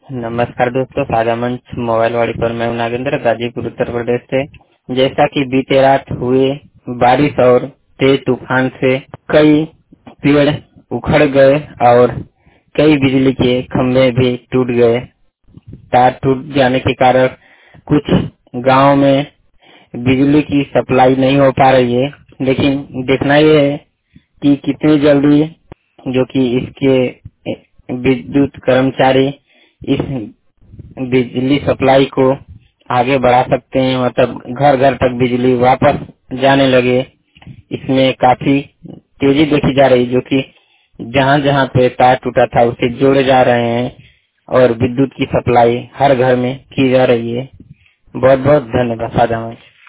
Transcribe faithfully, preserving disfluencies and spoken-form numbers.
नमस्कार दोस्तों, साझा मंच मोबाइल वाड़ी पर मैं हूं नागेंद्र, गाजीपुर उत्तर प्रदेश से। जैसा कि बीते रात हुए बारिश और तेज तूफान से कई पेड़ उखड़ गए और कई बिजली के खंभे भी टूट गए। तार टूट जाने के कारण कुछ गांव में बिजली की सप्लाई नहीं हो पा रही है, लेकिन देखना यह है कि कितनी जल्दी जो कि इसके विद्युत कर्मचारी इस बिजली सप्लाई को आगे बढ़ा सकते हैं, मतलब घर घर तक बिजली वापस जाने लगे। इसमें काफी तेजी देखी जा रही, जो कि जहां जहां पे तार टूटा था उसे जोड़े जा रहे हैं और विद्युत की सप्लाई हर घर में की जा रही है। बहुत बहुत धन्यवाद साझा मंच।